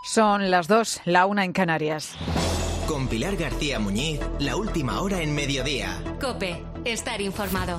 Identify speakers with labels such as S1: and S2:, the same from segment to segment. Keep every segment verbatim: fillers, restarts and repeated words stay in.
S1: Son las dos, la una en Canarias.
S2: Con Pilar García Muñiz, la última hora en mediodía.
S3: COPE, estar informado.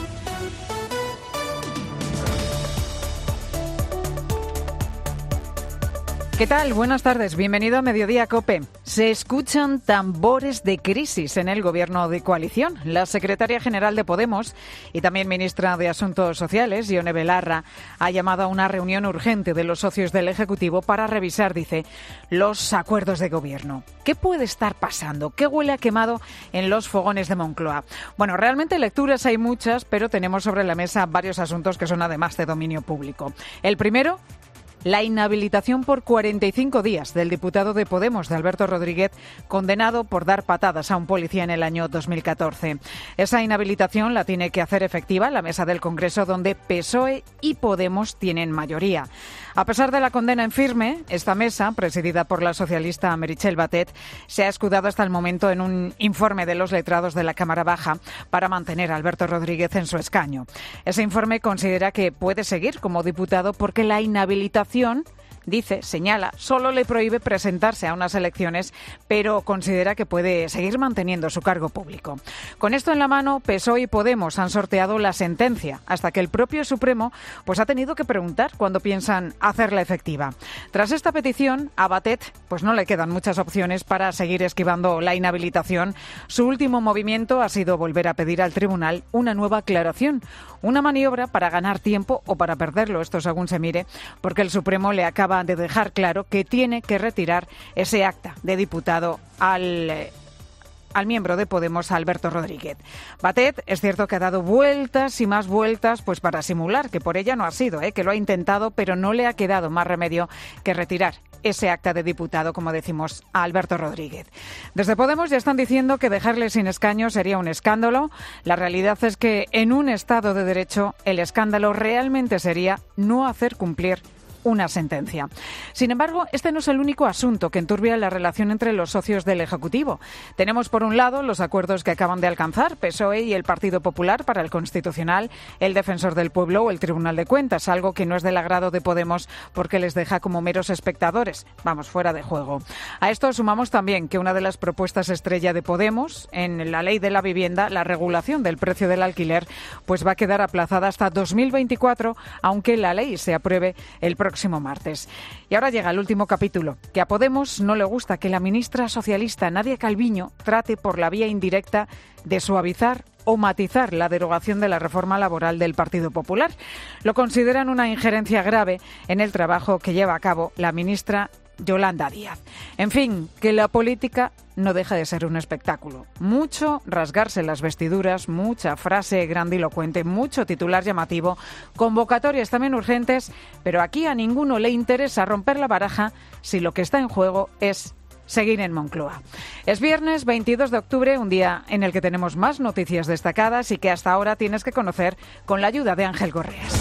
S1: ¿Qué tal? Buenas tardes. Bienvenido a Mediodía COPE. Se escuchan tambores de crisis en el gobierno de coalición. La secretaria general de Podemos y también ministra de Asuntos Sociales, Ione Belarra, ha llamado a una reunión urgente de los socios del Ejecutivo para revisar, dice, los acuerdos de gobierno. ¿Qué puede estar pasando? ¿Qué huele a quemado en los fogones de Moncloa? Bueno, realmente lecturas hay muchas, pero tenemos sobre la mesa varios asuntos que son además de dominio público. El primero, la inhabilitación por cuarenta y cinco días del diputado de Podemos, de Alberto Rodríguez, condenado por dar patadas a un policía en el año dos mil catorce. Esa inhabilitación la tiene que hacer efectiva la mesa del Congreso, donde P S O E y Podemos tienen mayoría. A pesar de la condena en firme, esta mesa, presidida por la socialista Meritxell Batet, se ha escudado hasta el momento en un informe de los letrados de la Cámara Baja para mantener a Alberto Rodríguez en su escaño. Ese informe considera que puede seguir como diputado porque la inhabilitación, dice, señala, solo le prohíbe presentarse a unas elecciones, pero considera que puede seguir manteniendo su cargo público. Con esto en la mano, P S O E y Podemos han sorteado la sentencia, hasta que el propio Supremo pues ha tenido que preguntar cuándo piensan hacerla efectiva. Tras esta petición, a Batet pues no le quedan muchas opciones para seguir esquivando la inhabilitación. Su último movimiento ha sido volver a pedir al tribunal una nueva aclaración, una maniobra para ganar tiempo o para perderlo, esto según se mire, porque el Supremo le acaba de dejar claro que tiene que retirar ese acta de diputado al, eh, al miembro de Podemos, Alberto Rodríguez. Batet es cierto que ha dado vueltas y más vueltas pues para simular que por ella no ha sido, eh, que lo ha intentado, pero no le ha quedado más remedio que retirar ese acta de diputado, como decimos, a Alberto Rodríguez. Desde Podemos ya están diciendo que dejarle sin escaño sería un escándalo. La realidad es que en un Estado de Derecho el escándalo realmente sería no hacer cumplir una sentencia. Sin embargo, este no es el único asunto que enturbia la relación entre los socios del Ejecutivo. Tenemos, por un lado, los acuerdos que acaban de alcanzar P S O E y el Partido Popular para el Constitucional, el Defensor del Pueblo o el Tribunal de Cuentas, algo que no es del agrado de Podemos porque les deja como meros espectadores, vamos, fuera de juego. A esto sumamos también que una de las propuestas estrella de Podemos en la Ley de la Vivienda, la regulación del precio del alquiler, pues va a quedar aplazada hasta dos mil veinticuatro, aunque la ley se apruebe el próximo martes. Y ahora llega el último capítulo, que a Podemos no le gusta que la ministra socialista Nadia Calviño trate por la vía indirecta de suavizar o matizar la derogación de la reforma laboral del Partido Popular. Lo consideran una injerencia grave en el trabajo que lleva a cabo la ministra Yolanda Díaz. En fin, que la política no deja de ser un espectáculo. Mucho rasgarse las vestiduras, mucha frase grandilocuente, mucho titular llamativo, convocatorias también urgentes, pero aquí a ninguno le interesa romper la baraja si lo que está en juego es seguir en Moncloa. Es viernes veintidós de octubre, un día en el que tenemos más noticias destacadas y que hasta ahora tienes que conocer con la ayuda de Ángel Correas.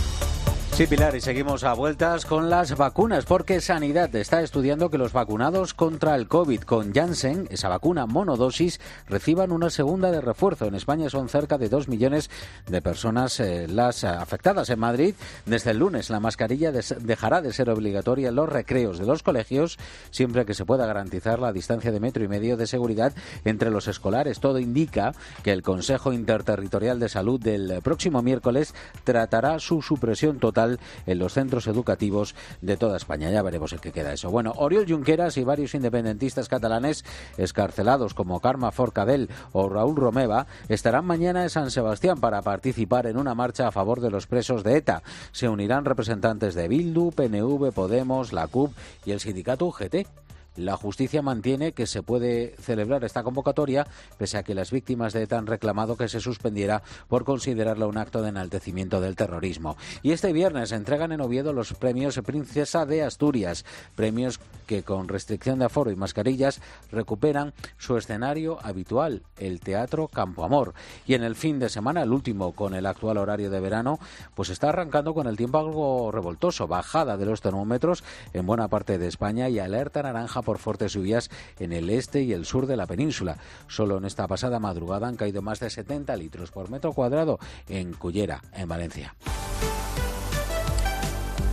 S4: Sí, Pilar, y seguimos a vueltas con las vacunas, porque Sanidad está estudiando que los vacunados contra el COVID con Janssen, esa vacuna monodosis, reciban una segunda de refuerzo. En España son cerca de dos millones de personas eh, las afectadas. En Madrid, desde el lunes, la mascarilla des- dejará de ser obligatoria en los recreos de los colegios, siempre que se pueda garantizar la distancia de metro y medio de seguridad entre los escolares. Todo indica que el Consejo Interterritorial de Salud del próximo miércoles tratará su supresión total en los centros educativos de toda España. Ya veremos en qué queda eso. Bueno, Oriol Junqueras y varios independentistas catalanes excarcelados como Carme Forcadell o Raúl Romeva estarán mañana en San Sebastián para participar en una marcha a favor de los presos de ETA. Se unirán representantes de Bildu, P N V, Podemos, la C U P y el sindicato U G T. La justicia mantiene que se puede celebrar esta convocatoria, pese a que las víctimas de ETA han reclamado que se suspendiera por considerarla un acto de enaltecimiento del terrorismo. Y este viernes se entregan en Oviedo los premios Princesa de Asturias, premios que con restricción de aforo y mascarillas recuperan su escenario habitual, el Teatro Campo Amor. Y en el fin de semana, el último con el actual horario de verano, pues está arrancando con el tiempo algo revoltoso, bajada de los termómetros en buena parte de España y alerta naranja por fuertes lluvias en el este y el sur de la península. Solo en esta pasada madrugada han caído más de setenta litros por metro cuadrado en Cullera, en Valencia.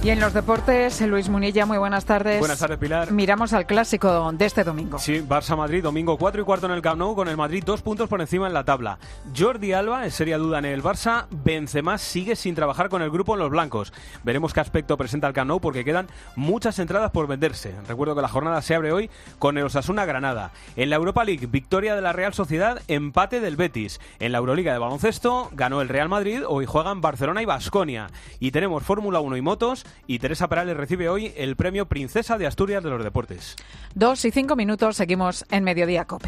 S1: Y en los deportes, Luis Munilla, muy buenas tardes.
S5: Buenas tardes, Pilar.
S1: Miramos al clásico de este domingo.
S5: Sí, Barça-Madrid, domingo cuatro y cuarto en el Camp Nou, con el Madrid dos puntos por encima en la tabla. Jordi Alba es seria duda en el Barça. Benzema sigue sin trabajar con el grupo en los blancos. Veremos qué aspecto presenta el Camp Nou, porque quedan muchas entradas por venderse. Recuerdo que la jornada se abre hoy con el Osasuna-Granada. En la Europa League, victoria de la Real Sociedad, empate del Betis. En la Euroliga de baloncesto, ganó el Real Madrid. Hoy juegan Barcelona y Baskonia. Y tenemos Fórmula uno y motos. Y Teresa Perales recibe hoy el premio Princesa de Asturias de los Deportes.
S1: Dos y cinco minutos, seguimos en Mediodía COPE.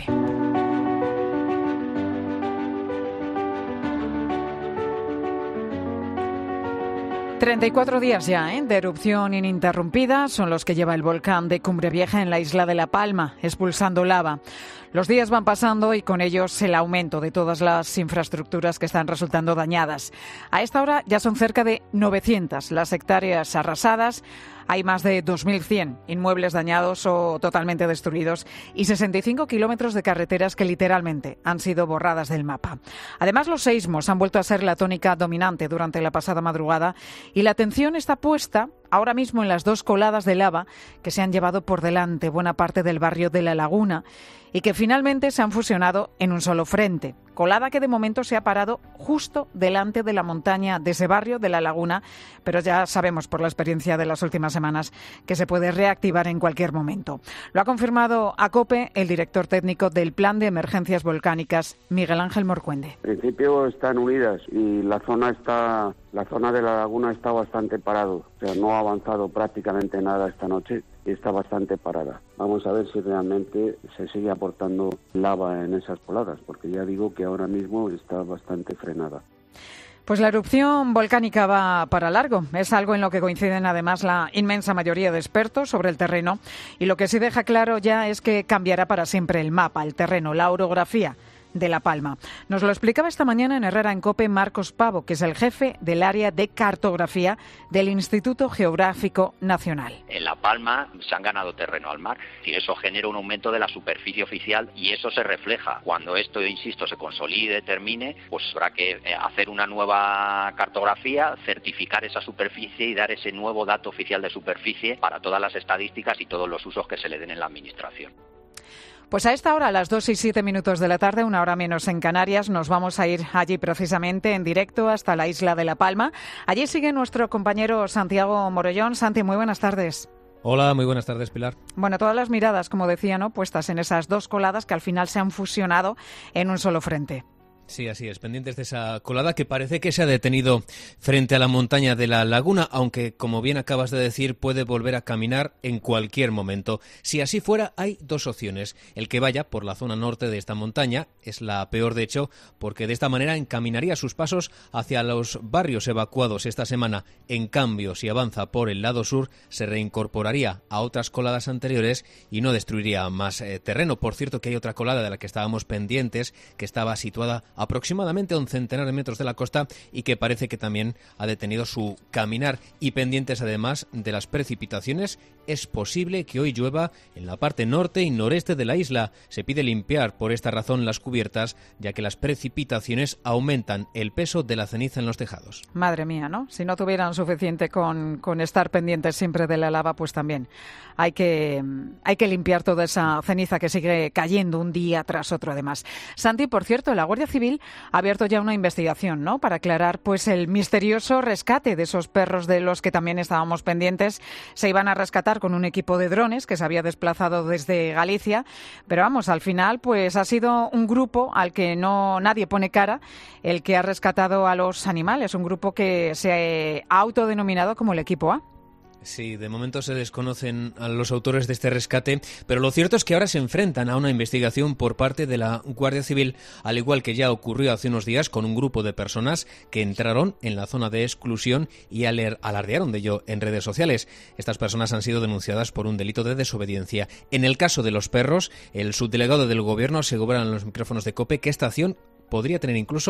S1: treinta y cuatro días ya ¿eh? de erupción ininterrumpida son los que lleva el volcán de Cumbre Vieja en la isla de La Palma, expulsando lava. Los días van pasando y con ellos el aumento de todas las infraestructuras que están resultando dañadas. A esta hora ya son cerca de novecientas las hectáreas arrasadas. Hay más de dos mil cien inmuebles dañados o totalmente destruidos y sesenta y cinco kilómetros de carreteras que literalmente han sido borradas del mapa. Además, los seísmos han vuelto a ser la tónica dominante durante la pasada madrugada y la atención está puesta ahora mismo en las dos coladas de lava que se han llevado por delante buena parte del barrio de La Laguna y que finalmente se han fusionado en un solo frente. Colada que de momento se ha parado justo delante de la montaña de ese barrio de La Laguna, pero ya sabemos por la experiencia de las últimas semanas que se puede reactivar en cualquier momento. Lo ha confirmado a COPE el director técnico del Plan de Emergencias Volcánicas, Miguel Ángel Morcuende.
S6: En principio están unidas y la zona está, la zona de La Laguna está bastante parado, o sea, no ha avanzado prácticamente nada esta noche y está bastante parada. Vamos a ver si realmente se sigue aportando lava en esas coladas, porque ya digo que ahora mismo está bastante frenada.
S1: Pues la erupción volcánica va para largo. Es algo en lo que coinciden además la inmensa mayoría de expertos sobre el terreno. Y lo que sí deja claro ya es que cambiará para siempre el mapa, el terreno, la orografía de La Palma. Nos lo explicaba esta mañana en Herrera en COPE Marcos Pavo, que es el jefe del área de cartografía del Instituto Geográfico Nacional.
S7: En La Palma se han ganado terreno al mar y eso genera un aumento de la superficie oficial y eso se refleja. Cuando esto, insisto, se consolide, termine, pues habrá que hacer una nueva cartografía, certificar esa superficie y dar ese nuevo dato oficial de superficie para todas las estadísticas y todos los usos que se le den en la administración.
S1: Pues a esta hora, a las dos y siete minutos de la tarde, una hora menos en Canarias, nos vamos a ir allí precisamente en directo hasta la isla de La Palma. Allí sigue nuestro compañero Santiago Morollón. Santi, muy buenas tardes.
S8: Hola, muy buenas tardes, Pilar.
S1: Bueno, todas las miradas, como decía, ¿no?, puestas en esas dos coladas que al final se han fusionado en un solo frente.
S8: Sí, así es, pendientes de esa colada que parece que se ha detenido frente a la montaña de La Laguna, aunque, como bien acabas de decir, puede volver a caminar en cualquier momento. Si así fuera, hay dos opciones. El que vaya por la zona norte de esta montaña es la peor, de hecho, porque de esta manera encaminaría sus pasos hacia los barrios evacuados esta semana. En cambio, si avanza por el lado sur, se reincorporaría a otras coladas anteriores y no destruiría más eh, terreno. Por cierto, que hay otra colada de la que estábamos pendientes, que estaba situada aproximadamente a un centenar de metros de la costa y que parece que también ha detenido su caminar, y pendientes además de las precipitaciones. Es posible que hoy llueva en la parte norte y noreste de la isla. Se pide limpiar por esta razón las cubiertas, ya que las precipitaciones aumentan el peso de la ceniza en los tejados.
S1: Madre mía, ¿no? Si no tuvieran suficiente con, con estar pendientes siempre de la lava, pues también hay que, hay que limpiar toda esa ceniza que sigue cayendo un día tras otro además. Santi, por cierto, la Guardia Civil ha abierto ya una investigación, ¿no?, para aclarar pues el misterioso rescate de esos perros de los que también estábamos pendientes. Se iban a rescatar con un equipo de drones que se había desplazado desde Galicia, pero vamos, al final pues ha sido un grupo al que no nadie pone cara el que ha rescatado a los animales, un grupo que se ha autodenominado como el Equipo A.
S8: Sí, de momento se desconocen a los autores de este rescate, pero lo cierto es que ahora se enfrentan a una investigación por parte de la Guardia Civil, al igual que ya ocurrió hace unos días con un grupo de personas que entraron en la zona de exclusión y alardearon de ello en redes sociales. Estas personas han sido denunciadas por un delito de desobediencia. En el caso de los perros, el subdelegado del Gobierno asegura en los micrófonos de COPE que esta acción podría tener incluso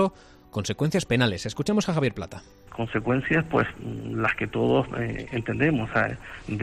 S8: consecuencias penales. Escuchemos a Javier Plata.
S9: Consecuencias, pues, las que todos eh, entendemos, ¿sabes?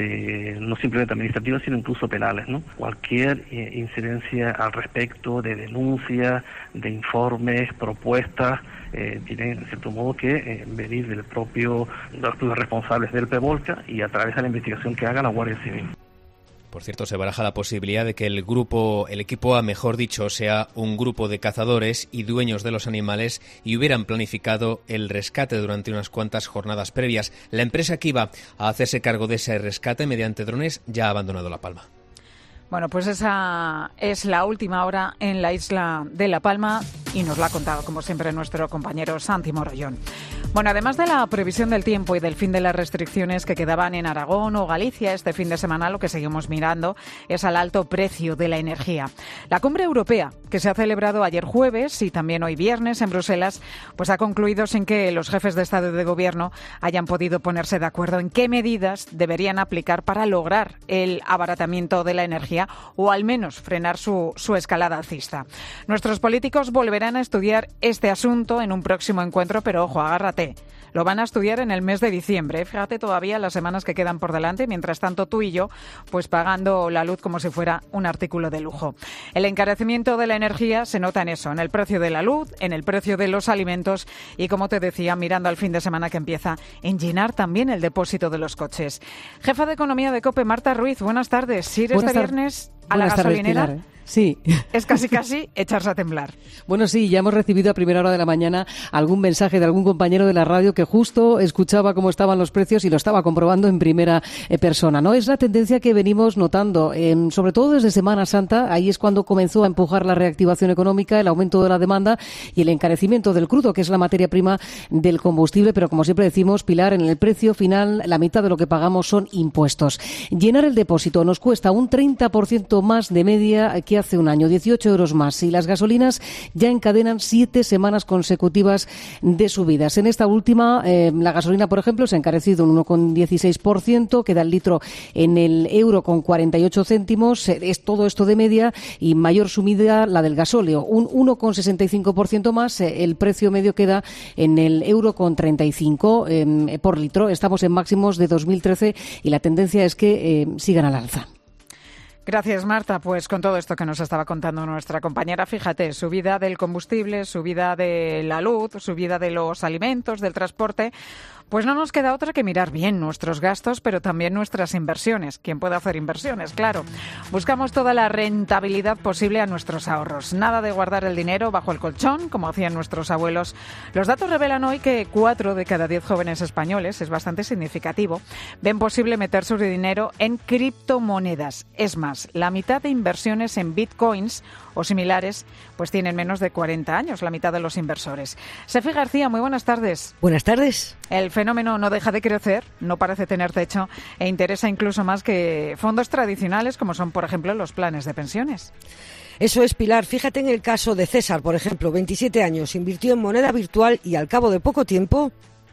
S9: De no simplemente administrativas, sino incluso penales, ¿no? Cualquier eh, incidencia al respecto de denuncias, de informes, propuestas, eh, tienen, en cierto modo, que eh, venir del propio, de los propios responsables del PEVOLCA y a través de la investigación que haga la Guardia Civil.
S8: Por cierto, se baraja la posibilidad de que el grupo, el equipo A, mejor dicho, sea un grupo de cazadores y dueños de los animales y hubieran planificado el rescate durante unas cuantas jornadas previas. La empresa que iba a hacerse cargo de ese rescate mediante drones ya ha abandonado La Palma.
S1: Bueno, pues esa es la última hora en la isla de La Palma y nos la ha contado, como siempre, nuestro compañero Santi Morollón. Bueno, además de la previsión del tiempo y del fin de las restricciones que quedaban en Aragón o Galicia este fin de semana, lo que seguimos mirando es al alto precio de la energía. La cumbre europea, que se ha celebrado ayer jueves y también hoy viernes en Bruselas, pues ha concluido sin que los jefes de Estado y de Gobierno hayan podido ponerse de acuerdo en qué medidas deberían aplicar para lograr el abaratamiento de la energía o al menos frenar su, su escalada alcista. Nuestros políticos volverán a estudiar este asunto en un próximo encuentro, pero ojo, agárrate. Lo van a estudiar en el mes de diciembre. Fíjate todavía las semanas que quedan por delante. Mientras tanto, tú y yo, pues pagando la luz como si fuera un artículo de lujo. El encarecimiento de la energía se nota en eso, en el precio de la luz, en el precio de los alimentos y, como te decía, mirando al fin de semana que empieza, en llenar también el depósito de los coches. Jefa de Economía de COPE, Marta Ruiz, buenas tardes. Si eres este viernes a la gasolinera...
S10: Tardes, sí.
S1: Es casi casi echarse a temblar.
S10: Bueno, sí, ya hemos recibido a primera hora de la mañana algún mensaje de algún compañero de la radio que justo escuchaba cómo estaban los precios y lo estaba comprobando en primera eh, persona, ¿no? Es la tendencia que venimos notando, eh, sobre todo desde Semana Santa. Ahí es cuando comenzó a empujar la reactivación económica, el aumento de la demanda y el encarecimiento del crudo, que es la materia prima del combustible. Pero como siempre decimos, Pilar, en el precio final la mitad de lo que pagamos son impuestos. Llenar el depósito nos cuesta un treinta por ciento más de media que hace un año, dieciocho euros más, y las gasolinas ya encadenan siete semanas consecutivas de subidas. En esta última, eh, la gasolina, por ejemplo, se ha encarecido un uno coma dieciséis por ciento, queda el litro en el euro con cuarenta y ocho céntimos, es todo esto de media, y mayor subida la del gasóleo, un uno coma sesenta y cinco por ciento más, eh, el precio medio queda en el euro con treinta y cinco eh, por litro. Estamos en máximos de dos mil trece y la tendencia es que eh, sigan al alza.
S1: Gracias, Marta. Pues con todo esto que nos estaba contando nuestra compañera, fíjate, subida del combustible, subida de la luz, subida de los alimentos, del transporte. Pues no nos queda otra que mirar bien nuestros gastos, pero también nuestras inversiones. ¿Quién puede hacer inversiones? Claro. Buscamos toda la rentabilidad posible a nuestros ahorros. Nada de guardar el dinero bajo el colchón, como hacían nuestros abuelos. Los datos revelan hoy que cuatro de cada diez jóvenes españoles, es bastante significativo, ven posible meter su dinero en criptomonedas. Es más, la mitad de inversiones en bitcoins o similares, pues tienen menos de cuarenta años, la mitad de los inversores. Sefi García, muy buenas tardes.
S11: Buenas tardes.
S1: El fenómeno no deja de crecer, no parece tener techo e interesa incluso más que fondos tradicionales como son, por ejemplo, los planes de pensiones.
S11: Eso es, Pilar. Fíjate en el caso de César, por ejemplo, veintisiete años, invirtió en moneda virtual y al cabo de poco tiempo...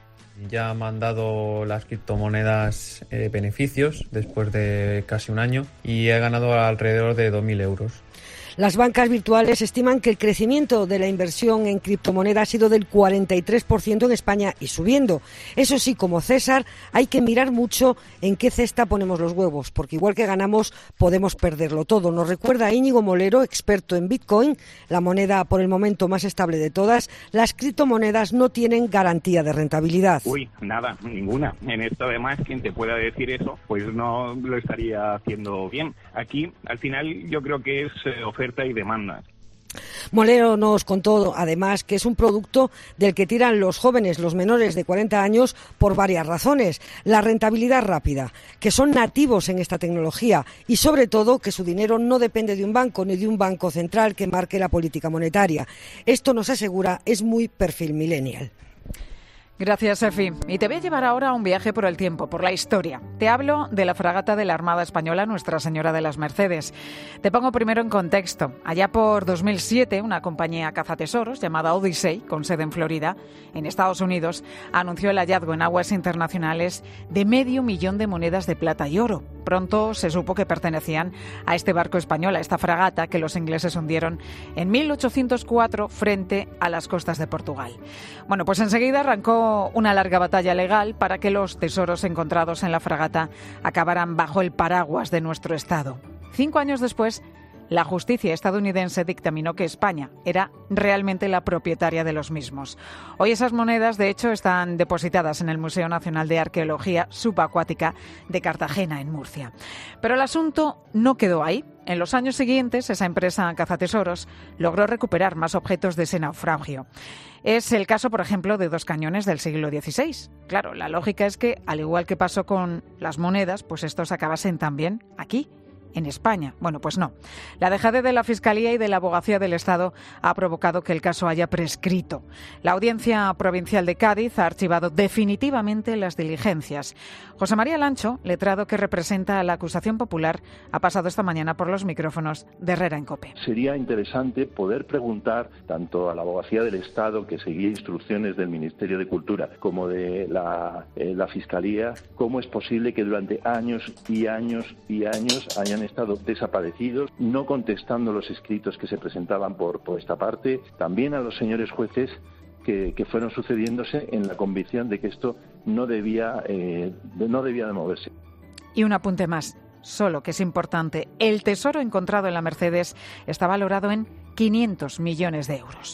S12: Ya me han dado las criptomonedas eh, beneficios después de casi un año y he ganado alrededor de dos mil euros.
S11: Las bancas virtuales estiman que el crecimiento de la inversión en criptomonedas ha sido del cuarenta y tres por ciento en España y subiendo. Eso sí, como César, hay que mirar mucho en qué cesta ponemos los huevos, porque igual que ganamos, podemos perderlo todo. Nos recuerda Íñigo Molero, experto en Bitcoin, la moneda por el momento más estable de todas. Las criptomonedas no tienen garantía de rentabilidad.
S13: Uy, nada, ninguna. En esto, además, quien te pueda decir eso, pues no lo estaría haciendo bien. Aquí, al final, yo creo que es eh, oferta y demanda.
S11: Molero nos contó además que es un producto del que tiran los jóvenes, los menores de cuarenta años, por varias razones. La rentabilidad rápida, que son nativos en esta tecnología y sobre todo que su dinero no depende de un banco ni de un banco central que marque la política monetaria. Esto nos asegura es muy perfil millennial.
S1: Gracias, Efi. Y te voy a llevar ahora a un viaje por el tiempo, por la historia. Te hablo de la fragata de la Armada Española Nuestra Señora de las Mercedes. Te pongo primero en contexto. Allá por dos mil siete, una compañía cazatesoros llamada Odyssey, con sede en Florida, en Estados Unidos, anunció el hallazgo en aguas internacionales de medio millón de monedas de plata y oro. Pronto se supo que pertenecían a este barco español, a esta fragata que los ingleses hundieron en mil ochocientos cuatro frente a las costas de Portugal. Bueno, pues enseguida arrancó una larga batalla legal para que los tesoros encontrados en la fragata acabaran bajo el paraguas de nuestro Estado. Cinco años después, la justicia estadounidense dictaminó que España era realmente la propietaria de los mismos. Hoy esas monedas, de hecho, están depositadas en el Museo Nacional de Arqueología Subacuática de Cartagena, en Murcia. Pero el asunto no quedó ahí. En los años siguientes, esa empresa cazatesoros logró recuperar más objetos de ese naufragio. Es el caso, por ejemplo, de dos cañones del siglo dieciséis. Claro, la lógica es que, al igual que pasó con las monedas, pues estos acabasen también aquí, en España. Bueno, pues no. La dejadez de la Fiscalía y de la Abogacía del Estado ha provocado que el caso haya prescrito. La Audiencia Provincial de Cádiz ha archivado definitivamente las diligencias. José María Lancho, letrado que representa a la acusación popular, ha pasado esta mañana por los micrófonos de Herrera en COPE.
S14: Sería interesante poder preguntar tanto a la Abogacía del Estado, que seguía instrucciones del Ministerio de Cultura, como de la, eh, la Fiscalía, cómo es posible que durante años y años y años hayan estado desaparecidos, no contestando los escritos que se presentaban por, por esta parte, también a los señores jueces que, que fueron sucediéndose en la convicción de que esto no debía, eh, no debía de moverse.
S1: Y un apunte más, solo que es importante, el tesoro encontrado en la Mercedes está valorado en quinientos millones de euros.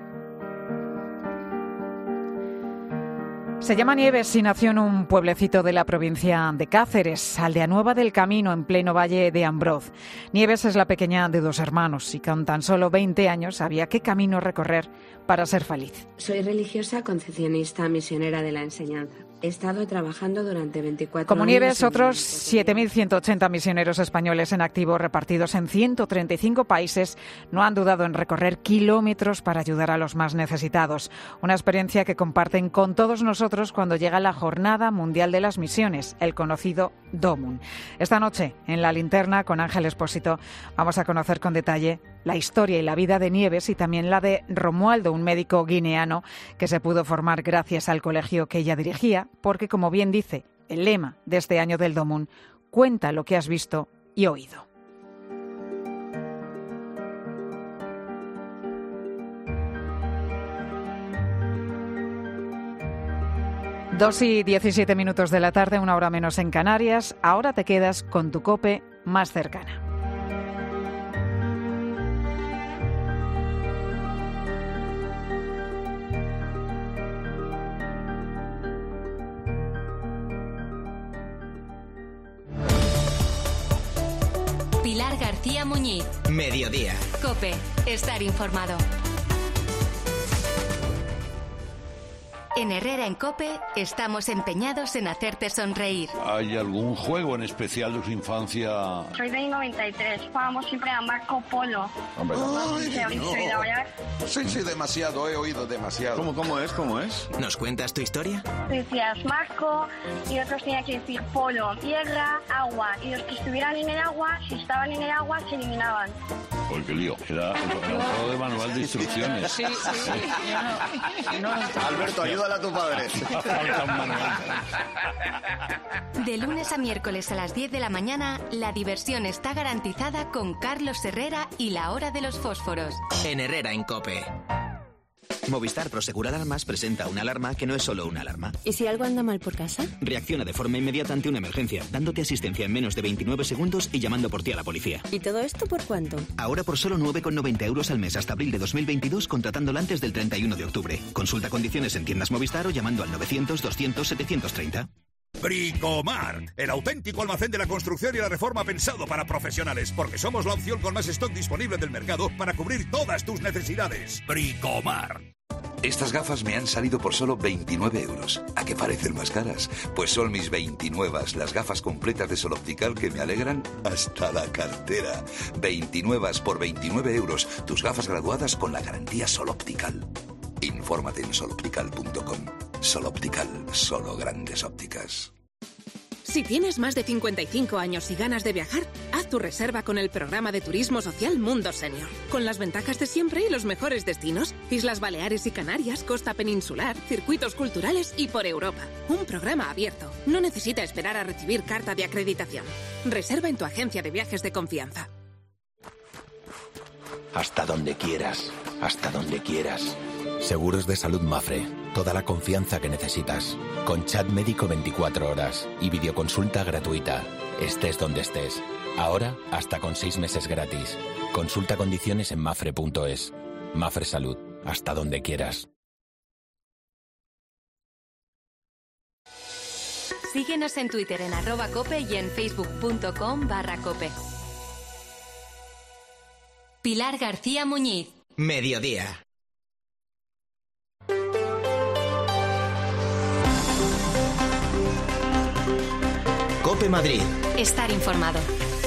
S1: Se llama Nieves y nació en un pueblecito de la provincia de Cáceres, Aldea Nueva del Camino, en pleno valle de Ambroz. Nieves es la pequeña de dos hermanos y con tan solo veinte años sabía qué camino recorrer para ser feliz.
S15: Soy religiosa, concepcionista, misionera de la enseñanza. He estado trabajando durante veinticuatro años.
S1: Como Nieves, otros siete mil ciento ochenta misioneros españoles en activo repartidos en ciento treinta y cinco países no han dudado en recorrer kilómetros para ayudar a los más necesitados. Una experiencia que comparten con todos nosotros cuando llega la Jornada Mundial de las Misiones, el conocido DOMUN. Esta noche, en La Linterna, con Ángel Expósito, vamos a conocer con detalle la historia y la vida de Nieves y también la de Romualdo, un médico guineano que se pudo formar gracias al colegio que ella dirigía, porque, como bien dice el lema de este año del DOMUN, cuenta lo que has visto y oído. Dos y diecisiete minutos de la tarde, una hora menos en Canarias. Ahora te quedas con tu COPE más cercana.
S3: Pilar García Muñiz.
S2: Mediodía.
S3: COPE. Estar informado. En Herrera en COPE estamos empeñados en hacerte sonreír.
S16: ¿Hay algún juego en especial de su infancia?
S17: Soy del noventa y tres, jugábamos siempre a Marco Polo.
S16: Hombre,
S17: Ay,
S16: no. Sí, sí, demasiado, he oído demasiado. ¿Cómo, cómo es, cómo es?
S2: ¿Nos cuentas tu historia?
S17: Decías Marco y otros tenían que decir polo, tierra, agua. Y los que estuvieran en el agua, si estaban en el agua, se eliminaban.
S16: ¡Uy, qué lío! Era un juego de manual de instrucciones.
S17: Sí, sí, sí.
S16: Yo no, no... Alberto, ayúdale a tu padre.
S3: De lunes a miércoles a las diez de la mañana, la diversión está garantizada con Carlos Herrera y la hora de los fósforos.
S2: En Herrera en COPE. Movistar Prosegur Alarmas presenta una alarma que no es solo una alarma.
S15: ¿Y si algo anda mal por casa?
S2: Reacciona de forma inmediata ante una emergencia, dándote asistencia en menos de veintinueve segundos y llamando por ti a la policía.
S15: ¿Y todo esto por cuánto?
S2: Ahora por solo nueve con noventa euros al mes hasta abril de dos mil veintidós, contratándola antes del treinta y uno de octubre. Consulta condiciones en tiendas Movistar o llamando al novecientos, doscientos, setecientos treinta.
S18: Bricomart, el auténtico almacén de la construcción y la reforma pensado para profesionales, porque somos la opción con más stock disponible del mercado para cubrir todas tus necesidades. Bricomart.
S19: Estas gafas me han salido por solo veintinueve euros. ¿A qué parecen más caras? Pues son mis veintinuevas, las gafas completas de Sol Optical que me alegran hasta la cartera. veintinuevas por veintinueve euros, tus gafas graduadas con la garantía Sol Optical. Infórmate en sol optical punto com. Sol Optical, solo grandes ópticas.
S20: Si tienes más de cincuenta y cinco años y ganas de viajar, haz tu reserva con el programa de turismo social Mundo Senior. Con las ventajas de siempre y los mejores destinos. Islas Baleares y Canarias, costa peninsular, circuitos culturales y por Europa. Un programa abierto. no necesita esperar a recibir carta de acreditación. Reserva en tu agencia de viajes de confianza.
S21: Hasta donde quieras, hasta donde quieras. Seguros de Salud Mafre. Toda la confianza que necesitas. Con chat médico veinticuatro horas y videoconsulta gratuita. Estés donde estés. Ahora, hasta con seis meses gratis. Consulta condiciones en mafre punto es. Mafre Salud. Hasta donde quieras.
S3: Síguenos en Twitter en arroba cope y en facebook.com barra cope. Pilar García Muñiz.
S22: Mediodía. Cope Madrid.
S3: Estar informado.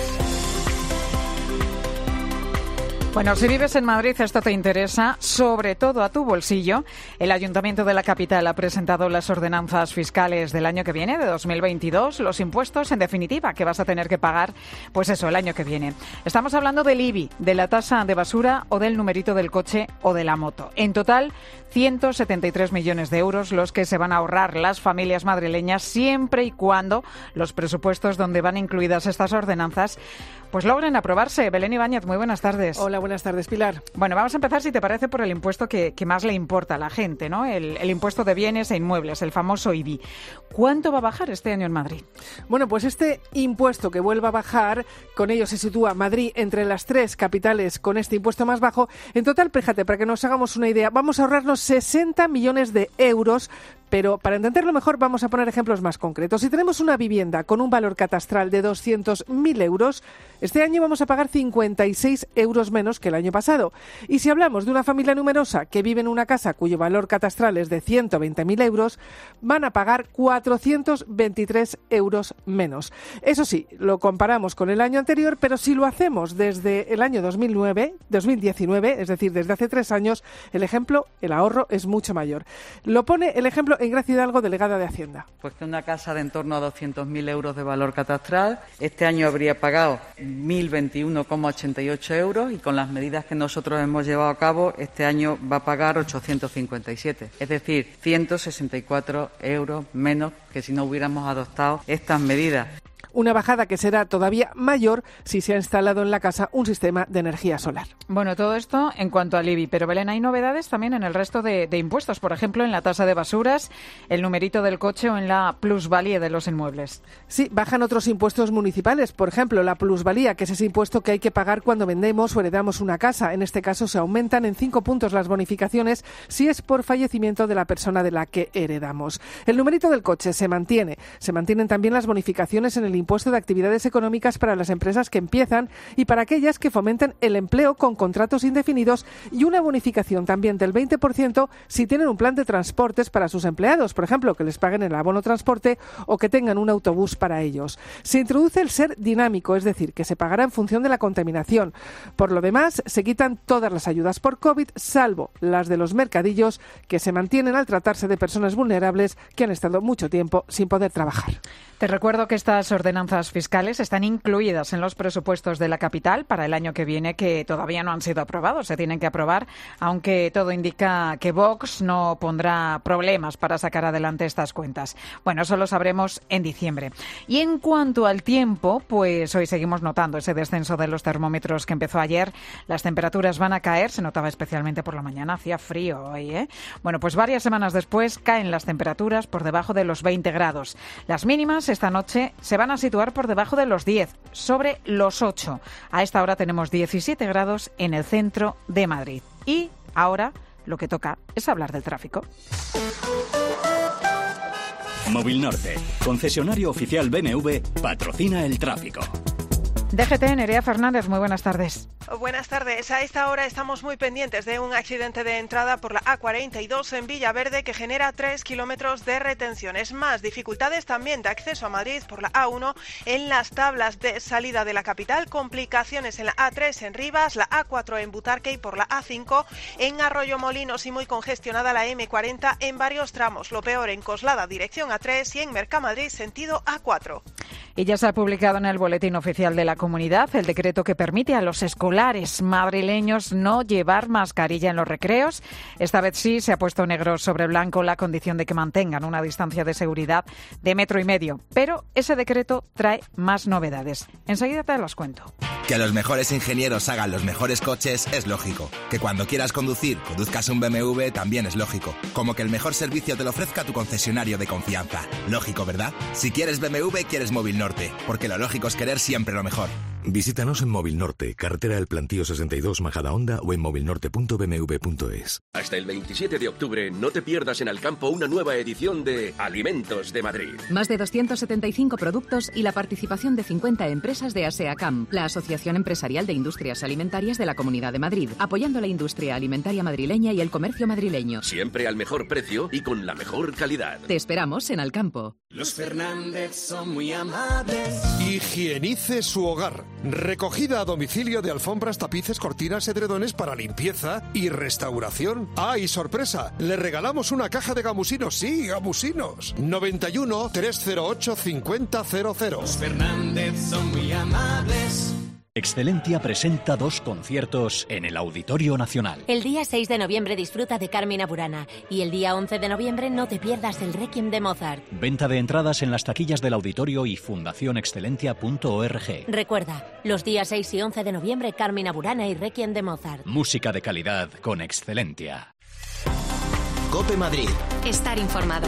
S1: Bueno, si vives en Madrid, esto te interesa, sobre todo a tu bolsillo. El Ayuntamiento de la capital ha presentado las ordenanzas fiscales del año que viene, de dos mil veintidós, los impuestos, en definitiva, que vas a tener que pagar, pues eso, el año que viene. Estamos hablando del I B I, de la tasa de basura o del numerito del coche o de la moto. En total, ciento setenta y tres millones de euros los que se van a ahorrar las familias madrileñas siempre y cuando los presupuestos donde van incluidas estas ordenanzas pues logren aprobarse. Belén Ibáñez, muy buenas tardes.
S23: Hola, buenas tardes, Pilar.
S1: Bueno, vamos a empezar, si te parece, por el impuesto que, que más le importa a la gente, ¿no? El, el impuesto de bienes e inmuebles, el famoso I B I. ¿Cuánto va a bajar este año en Madrid?
S23: Bueno, pues este impuesto que vuelva a bajar, con ello se sitúa Madrid entre las tres capitales con este impuesto más bajo. En total, fíjate, para que nos hagamos una idea, vamos a ahorrarnos sesenta millones de euros. Pero para entenderlo mejor vamos a poner ejemplos más concretos. Si tenemos una vivienda con un valor catastral de doscientos mil euros, este año vamos a pagar cincuenta y seis euros menos que el año pasado. Y si hablamos de una familia numerosa que vive en una casa cuyo valor catastral es de ciento veinte mil euros, van a pagar cuatrocientos veintitrés euros menos. Eso sí, lo comparamos con el año anterior, pero si lo hacemos desde el año dos mil nueve, dos mil diecinueve, es decir, desde hace tres años, el ejemplo, el ahorro es mucho mayor. Lo pone el ejemplo en Gracia Hidalgo, delegada de Hacienda.
S24: Pues que una casa de en torno a doscientos mil euros de valor catastral, este año habría pagado mil veintiuno coma ochenta y ocho euros y con las medidas que nosotros hemos llevado a cabo, este año va a pagar ochocientos cincuenta y siete. Es decir, ciento sesenta y cuatro euros menos que si no hubiéramos adoptado estas medidas.
S23: Una bajada que será todavía mayor si se ha instalado en la casa un sistema de energía solar.
S1: Bueno, todo esto en cuanto al I B I, pero Belén, hay novedades también en el resto de, de impuestos, por ejemplo, en la tasa de basuras, el numerito del coche o en la plusvalía de los inmuebles.
S23: Sí, bajan otros impuestos municipales, por ejemplo, la plusvalía, que es ese impuesto que hay que pagar cuando vendemos o heredamos una casa. En este caso se aumentan en cinco puntos las bonificaciones si es por fallecimiento de la persona de la que heredamos. El numerito del coche se mantiene. Se mantienen también las bonificaciones en el impuesto de actividades económicas para las empresas que empiezan y para aquellas que fomenten el empleo con contratos indefinidos y una bonificación también del veinte por ciento si tienen un plan de transportes para sus empleados, por ejemplo, que les paguen el abono transporte o que tengan un autobús para ellos. Se introduce el ser dinámico, es decir, que se pagará en función de la contaminación. Por lo demás, se quitan todas las ayudas por COVID, salvo las de los mercadillos, que se mantienen al tratarse de personas vulnerables que han estado mucho tiempo sin poder trabajar.
S1: Te recuerdo que estas ordenanzas fiscales están incluidas en los presupuestos de la capital para el año que viene, que todavía no han sido aprobados, se tienen que aprobar, aunque todo indica que Vox no pondrá problemas para sacar adelante estas cuentas. Bueno, eso lo sabremos en diciembre. Y en cuanto al tiempo, pues hoy seguimos notando ese descenso de los termómetros que empezó ayer. Las temperaturas van a caer, se notaba especialmente por la mañana, hacía frío hoy, ¿eh? Bueno, pues varias semanas después caen las temperaturas por debajo de los veinte grados. Las mínimas esta noche se van a situar por debajo de los diez, sobre los ocho. A esta hora tenemos diecisiete grados en el centro de Madrid. Y ahora lo que toca es hablar del tráfico.
S25: Móvil Norte, concesionario oficial B M W, patrocina el tráfico.
S1: D G T, Nerea Fernández, muy buenas tardes.
S26: Buenas tardes. A esta hora estamos muy pendientes de un accidente de entrada por la A cuarenta y dos en Villaverde que genera tres kilómetros de retenciones. Más dificultades también de acceso a Madrid por la A uno en las tablas de salida de la capital. Complicaciones en la A tres en Rivas, la A cuatro en Butarque y por la A cinco en Arroyomolinos y muy congestionada la M cuarenta en varios tramos. Lo peor en Coslada, dirección A tres y en Mercamadrid, sentido A cuatro.
S1: Y ya se ha publicado en el Boletín Oficial de la Comunidad el decreto que permite a los escolares escolares madrileños no llevar mascarilla en los recreos. Esta vez sí se ha puesto negro sobre blanco la condición de que mantengan una distancia de seguridad de metro y medio. Pero ese decreto trae más novedades. Enseguida te las cuento.
S4: Que los mejores ingenieros hagan los mejores coches es lógico. Que cuando quieras conducir, conduzcas un B M W también es lógico. Como que el mejor servicio te lo ofrezca tu concesionario de confianza. Lógico, ¿verdad? Si quieres B M W, quieres Móvil Norte. Porque lo lógico es querer siempre lo mejor.
S5: Visítanos en Móvil Norte, carretera del Plantío sesenta y dos, Majadahonda, o en movilnorte punto b m w punto es.
S6: Hasta el veintisiete de octubre no te pierdas en Alcampo una nueva edición de Alimentos de Madrid.
S7: Más de doscientos setenta y cinco productos y la participación de cincuenta empresas de ASEACAM, la Asociación Empresarial de Industrias Alimentarias de la Comunidad de Madrid, apoyando la industria alimentaria madrileña y el comercio madrileño.
S6: Siempre al mejor precio y con la mejor calidad.
S7: Te esperamos en Alcampo.
S8: Los Fernández son muy amables.
S9: Higienice su hogar. Recogida a domicilio de alfombras, tapices, cortinas, edredones para limpieza y restauración. ¡Ah, y sorpresa! Le regalamos una caja de gamusinos. Sí, gamusinos. noventa y uno, trescientos ocho, cincuenta cero cero.
S8: Los Fernández son muy amables.
S25: Excelentia presenta dos conciertos en el Auditorio Nacional.
S27: El día seis de noviembre disfruta de Carmina Burana y el día once de noviembre no te pierdas el Requiem de Mozart.
S25: Venta de entradas en las taquillas del auditorio y fundación excelentia punto org.
S27: Recuerda, los días seis y once de noviembre Carmina Burana y Requiem de Mozart.
S25: Música de calidad con Excelentia.
S22: COPE Madrid.
S3: Estar informado.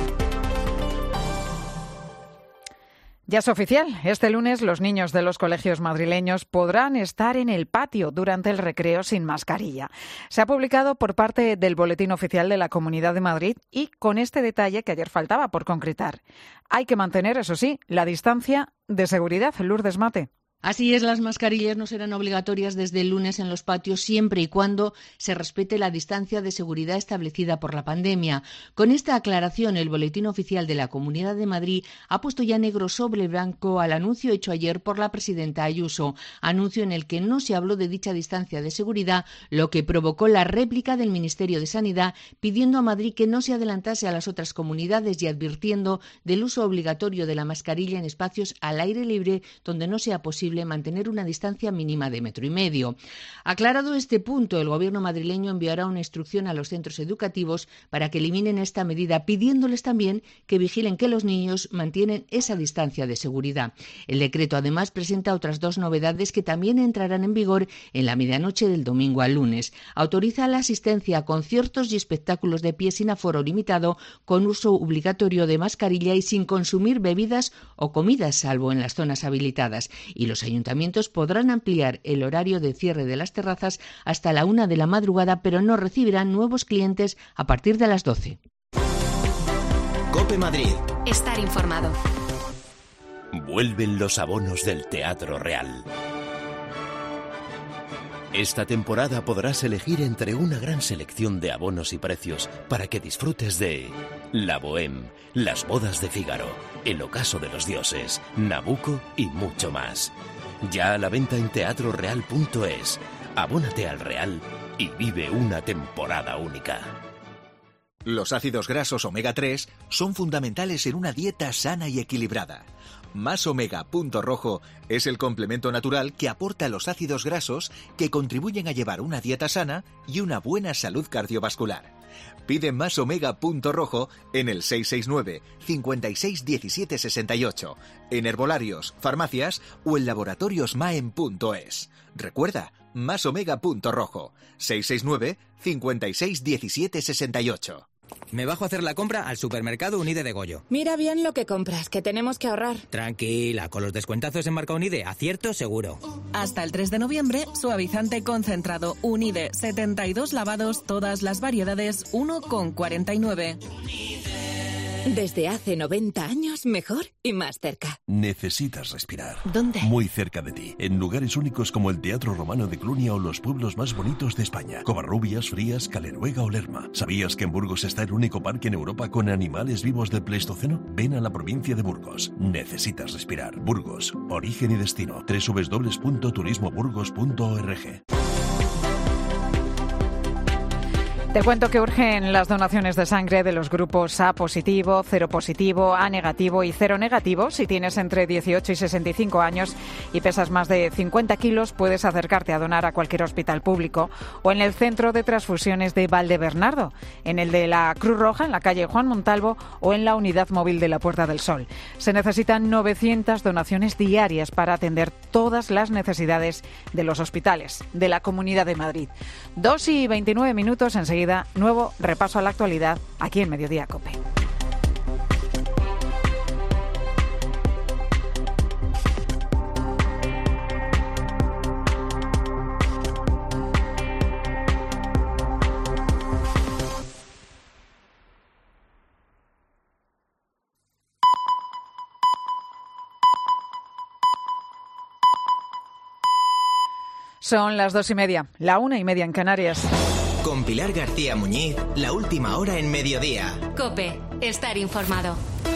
S1: Ya es oficial, este lunes los niños de los colegios madrileños podrán estar en el patio durante el recreo sin mascarilla. Se ha publicado por parte del Boletín Oficial de la Comunidad de Madrid y con este detalle que ayer faltaba por concretar. Hay que mantener, eso sí, la distancia de seguridad. Lourdes Mate.
S28: Así es, las mascarillas no serán obligatorias desde el lunes en los patios siempre y cuando se respete la distancia de seguridad establecida por la pandemia. Con esta aclaración, el Boletín Oficial de la Comunidad de Madrid ha puesto ya negro sobre blanco al anuncio hecho ayer por la presidenta Ayuso, anuncio en el que no se habló de dicha distancia de seguridad, lo que provocó la réplica del Ministerio de Sanidad pidiendo a Madrid que no se adelantase a las otras comunidades y advirtiendo del uso obligatorio de la mascarilla en espacios al aire libre donde no sea posible mantener una distancia mínima de metro y medio. Aclarado este punto, el Gobierno madrileño enviará una instrucción a los centros educativos para que eliminen esta medida, pidiéndoles también que vigilen que los niños mantienen esa distancia de seguridad. El decreto además presenta otras dos novedades que también entrarán en vigor en la medianoche del domingo al lunes. Autoriza la asistencia a conciertos y espectáculos de pie sin aforo limitado, con uso obligatorio de mascarilla y sin consumir bebidas o comidas, salvo en las zonas habilitadas. Y los ayuntamientos podrán ampliar el horario de cierre de las terrazas hasta la una de la madrugada, pero no recibirán nuevos clientes a partir de las doce.
S22: COPE Madrid.
S3: Estar informado.
S29: Vuelven los abonos del Teatro Real. Esta temporada podrás elegir entre una gran selección de abonos y precios para que disfrutes de La Bohème, Las Bodas de Fígaro, El Ocaso de los Dioses, Nabucco y mucho más. Ya a la venta en teatro real punto es. Abónate al Real y vive una temporada única.
S30: Los ácidos grasos omega tres son fundamentales en una dieta sana y equilibrada. Más Omega Punto Rojo es el complemento natural que aporta los ácidos grasos que contribuyen a llevar una dieta sana y una buena salud cardiovascular. Pide Más Omega Punto Rojo en el seis seis nueve, cinco seis uno siete seis ocho, en herbolarios, farmacias o en laboratorios maem punto es. Recuerda, Más Omega Punto Rojo, seis seis nueve, cinco seis uno siete seis ocho.
S31: Me bajo a hacer la compra al supermercado Unide de Goyo.
S32: Mira bien lo que compras, que tenemos que ahorrar.
S31: Tranquila, con los descuentazos en marca Unide, acierto seguro.
S33: Hasta el tres de noviembre, suavizante concentrado Unide, setenta y dos lavados, todas las variedades, uno con cuarenta y nueve.
S32: Desde hace noventa años, mejor y más cerca.
S34: Necesitas respirar.
S32: ¿Dónde?
S34: Muy cerca de ti, en lugares únicos como el Teatro Romano de Clunia o los pueblos más bonitos de España, Covarrubias, Frías, Caleruega o Lerma. ¿Sabías que en Burgos está el único parque en Europa con animales vivos del Pleistoceno? Ven a la provincia de Burgos. Necesitas respirar. Burgos, origen y destino. doble u doble u doble u punto turismo burgos punto org.
S1: Te cuento que urgen las donaciones de sangre de los grupos A positivo, cero positivo, A negativo y cero negativo. Si tienes entre dieciocho y sesenta y cinco años y pesas más de cincuenta kilos, puedes acercarte a donar a cualquier hospital público o en el Centro de Transfusiones de Valdebernardo, en el de la Cruz Roja, en la calle Juan Montalvo o en la Unidad Móvil de la Puerta del Sol. Se necesitan novecientas donaciones diarias para atender todas las necesidades de los hospitales de la Comunidad de Madrid. Dos y veintinueve minutos, enseguida nuevo repaso a la actualidad aquí en Mediodía COPE. Son las dos y media, la una y media en Canarias.
S22: Con Pilar García Muñiz, la última hora en Mediodía.
S3: COPE, estar informado.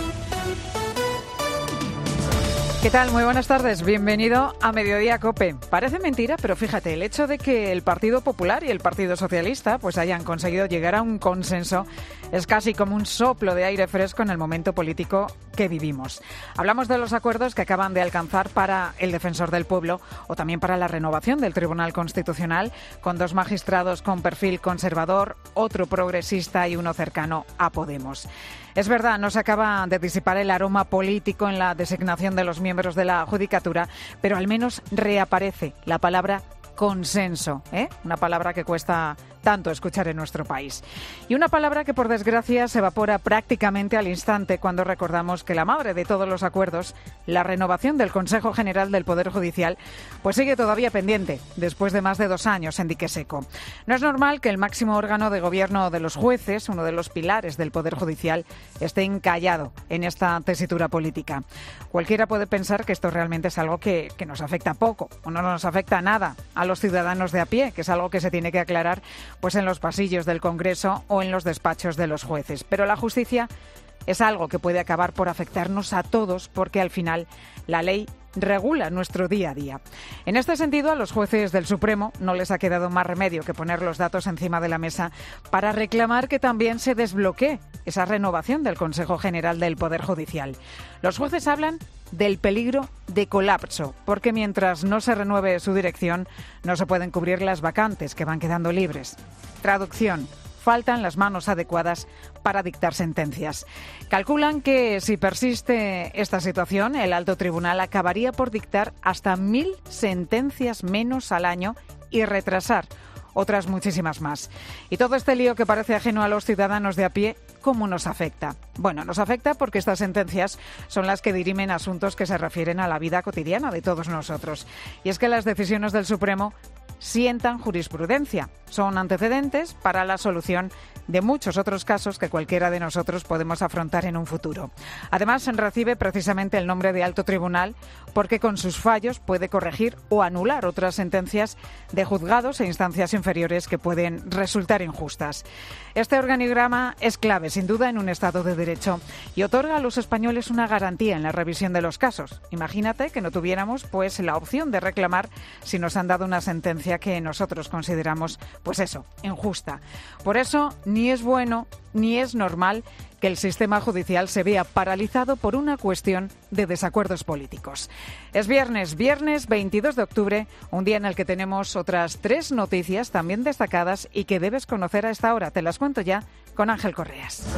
S1: ¿Qué tal? Muy buenas tardes. Bienvenido a Mediodía COPE. Parece mentira, pero fíjate, el hecho de que el Partido Popular y el Partido Socialista pues hayan conseguido llegar a un consenso es casi como un soplo de aire fresco en el momento político que vivimos. Hablamos de los acuerdos que acaban de alcanzar para el Defensor del Pueblo o también para la renovación del Tribunal Constitucional, con dos magistrados con perfil conservador, otro progresista y uno cercano a Podemos. Es verdad, no se acaba de disipar el aroma político en la designación de los miembros de la Judicatura, pero al menos reaparece la palabra consenso, ¿eh? Una palabra que cuesta tanto escuchar en nuestro país. Y una palabra que, por desgracia, se evapora prácticamente al instante cuando recordamos que la madre de todos los acuerdos, la renovación del Consejo General del Poder Judicial, pues sigue todavía pendiente, después de más de dos años en dique seco. No es normal que el máximo órgano de gobierno de los jueces, uno de los pilares del Poder Judicial, esté encallado en esta tesitura política. Cualquiera puede pensar que esto realmente es algo que, que nos afecta poco o no nos afecta nada a los ciudadanos de a pie, que es algo que se tiene que aclarar pues en los pasillos del Congreso o en los despachos de los jueces. Pero la justicia es algo que puede acabar por afectarnos a todos, porque al final la ley regula nuestro día a día. En este sentido, a los jueces del Supremo no les ha quedado más remedio que poner los datos encima de la mesa para reclamar que también se desbloquee esa renovación del Consejo General del Poder Judicial. Los jueces hablan del peligro de colapso, porque mientras no se renueve su dirección, no se pueden cubrir las vacantes que van quedando libres. Traducción: faltan las manos adecuadas para dictar sentencias. Calculan que si persiste esta situación, el alto tribunal acabaría por dictar hasta mil sentencias menos al año y retrasar otras muchísimas más. Y todo este lío que parece ajeno a los ciudadanos de a pie, ¿cómo nos afecta? Bueno, nos afecta porque estas sentencias son las que dirimen asuntos que se refieren a la vida cotidiana de todos nosotros. Y es que las decisiones del Supremo sientan jurisprudencia, son antecedentes para la solución de muchos otros casos que cualquiera de nosotros podemos afrontar en un futuro. Además, recibe precisamente el nombre de alto tribunal porque con sus fallos puede corregir o anular otras sentencias de juzgados e instancias inferiores que pueden resultar injustas. Este organigrama es clave, sin duda, en un Estado de Derecho y otorga a los españoles una garantía en la revisión de los casos. Imagínate que no tuviéramos pues la opción de reclamar si nos han dado una sentencia que nosotros consideramos, pues eso, injusta. Por eso, ni es bueno ni es normal que el sistema judicial se vea paralizado por una cuestión de desacuerdos políticos. Es viernes, viernes veintidós de octubre, un día en el que tenemos otras tres noticias también destacadas y que debes conocer a esta hora. Te las cuento ya con Ángel Correas.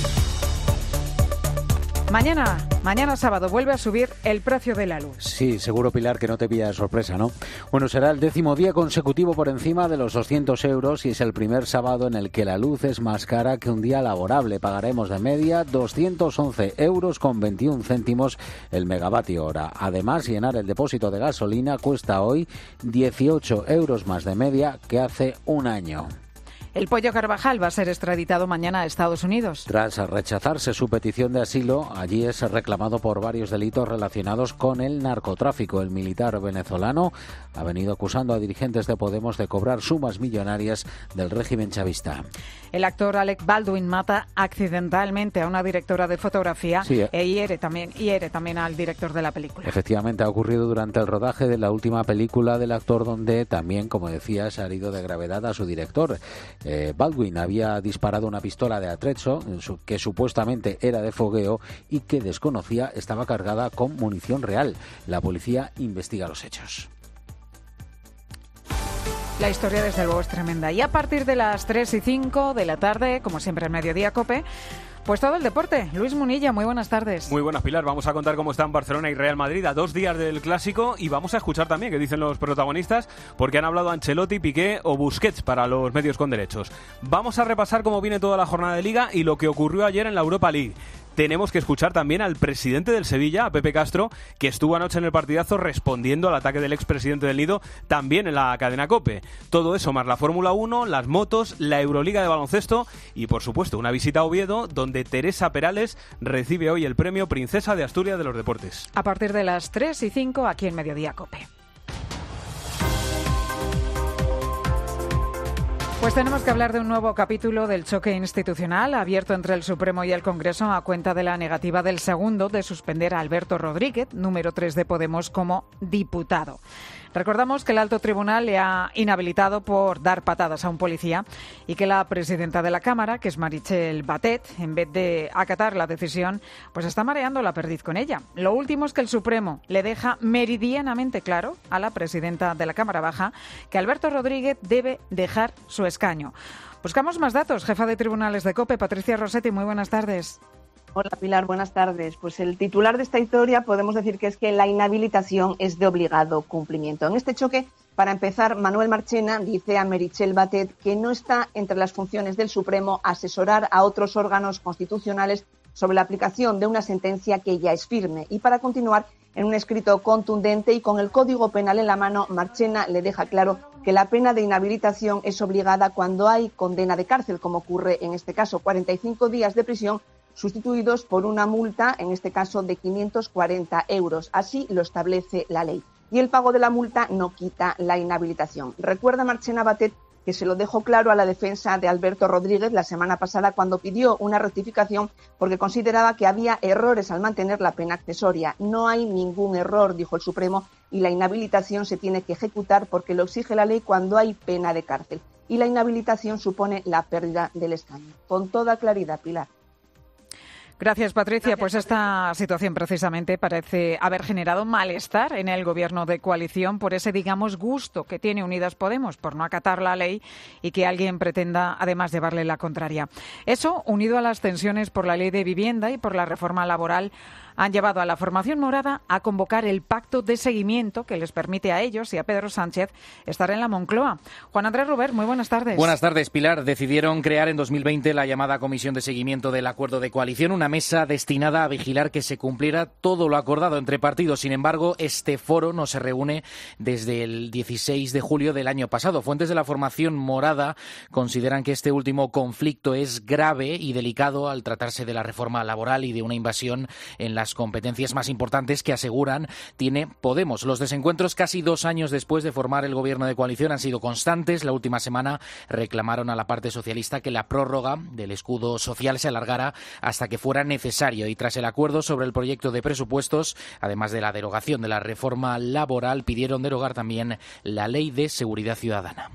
S1: Mañana, mañana sábado, vuelve a subir el precio de la luz.
S2: Sí, seguro, Pilar, que no te pilla de sorpresa, ¿no? Bueno, será el décimo día consecutivo por encima de los doscientos euros y es el primer sábado en el que la luz es más cara que un día laborable. Pagaremos de media doscientos once euros con veintiún céntimos el megavatio hora. Además, llenar el depósito de gasolina cuesta hoy dieciocho euros más de media que hace un año.
S1: El Pollo Carvajal va a ser extraditado mañana a Estados Unidos.
S2: Tras rechazarse su petición de asilo, allí es reclamado por varios delitos relacionados con el narcotráfico. El militar venezolano ha venido acusando a dirigentes de Podemos de cobrar sumas millonarias del régimen chavista.
S1: El actor Alec Baldwin mata accidentalmente a una directora de fotografía
S2: sí, eh.
S1: e hiere también, hiere también al director de la película.
S2: Efectivamente, ha ocurrido durante el rodaje de la última película del actor, donde también, como decías, ha herido de gravedad a su director. Eh, Baldwin había disparado una pistola de atrecho que supuestamente era de fogueo y que desconocía estaba cargada con munición real. La policía investiga los hechos.
S1: La historia, desde luego, es tremenda. Y a partir de las tres y cinco de la tarde, como siempre en Mediodía COPE, pues todo el deporte. Luis Munilla, muy buenas tardes.
S10: Muy buenas, Pilar. Vamos a contar cómo están Barcelona y Real Madrid a dos días del Clásico y vamos a escuchar también qué dicen los protagonistas, porque han hablado Ancelotti, Piqué o Busquets para los medios con derechos. Vamos a repasar cómo viene toda la jornada de Liga y lo que ocurrió ayer en la Europa League. Tenemos que escuchar también al presidente del Sevilla, a Pepe Castro, que estuvo anoche en el partidazo respondiendo al ataque del expresidente del Nido, también en la cadena COPE. Todo eso más la Fórmula uno, las motos, la Euroliga de baloncesto y, por supuesto, una visita a Oviedo, donde Teresa Perales recibe hoy el premio Princesa de Asturias de los Deportes.
S1: A partir de las tres y cinco, aquí en Mediodía COPE. Pues tenemos que hablar de un nuevo capítulo del choque institucional abierto entre el Supremo y el Congreso a cuenta de la negativa del segundo de suspender a Alberto Rodríguez, número tres de Podemos, como diputado. Recordamos que el alto tribunal le ha inhabilitado por dar patadas a un policía y que la presidenta de la Cámara, que es Meritxell Batet, en vez de acatar la decisión, pues está mareando la perdiz con ella. Lo último es que el Supremo le deja meridianamente claro a la presidenta de la Cámara Baja que Alberto Rodríguez debe dejar su escaño. Buscamos más datos. Jefa de Tribunales de COPE, Patricia Rossetti, muy buenas tardes.
S11: Hola Pilar, buenas tardes. Pues el titular de esta historia podemos decir que es que la inhabilitación es de obligado cumplimiento. En este choque, para empezar, Manuel Marchena dice a Meritxell Batet que no está entre las funciones del Supremo asesorar a otros órganos constitucionales sobre la aplicación de una sentencia que ya es firme. Y para continuar, en un escrito contundente y con el Código Penal en la mano, Marchena le deja claro que la pena de inhabilitación es obligada cuando hay condena de cárcel, como ocurre en este caso, cuarenta y cinco días de prisión sustituidos por una multa, en este caso de quinientos cuarenta euros. Así lo establece la ley. Y el pago de la multa no quita la inhabilitación. Recuerda Marchena Batet que se lo dejó claro a la defensa de Alberto Rodríguez la semana pasada cuando pidió una rectificación porque consideraba que había errores al mantener la pena accesoria. No hay ningún error, dijo el Supremo, y la inhabilitación se tiene que ejecutar porque lo exige la ley cuando hay pena de cárcel. Y la inhabilitación supone la pérdida del escaño. Con toda claridad, Pilar.
S1: Gracias, Patricia. Pues esta situación precisamente parece haber generado malestar en el gobierno de coalición por ese, digamos, gusto que tiene Unidas Podemos por no acatar la ley y que alguien pretenda además llevarle la contraria. Eso, unido a las tensiones por la ley de vivienda y por la reforma laboral, han llevado a la formación morada a convocar el pacto de seguimiento que les permite a ellos y a Pedro Sánchez estar en la Moncloa. Juan Andrés Ruber, muy buenas tardes.
S12: Buenas tardes, Pilar. Decidieron crear en dos mil veinte la llamada Comisión de Seguimiento del Acuerdo de Coalición, una mesa destinada a vigilar que se cumpliera todo lo acordado entre partidos. Sin embargo, este foro no se reúne desde el dieciséis de julio del año pasado. Fuentes de la formación morada consideran que este último conflicto es grave y delicado al tratarse de la reforma laboral y de una invasión en la las competencias más importantes que aseguran tiene Podemos. Los desencuentros casi dos años después de formar el gobierno de coalición han sido constantes. La última semana reclamaron a la parte socialista que la prórroga del escudo social se alargara hasta que fuera necesario y tras el acuerdo sobre el proyecto de presupuestos, además de la derogación de la reforma laboral, pidieron derogar también la ley de seguridad ciudadana.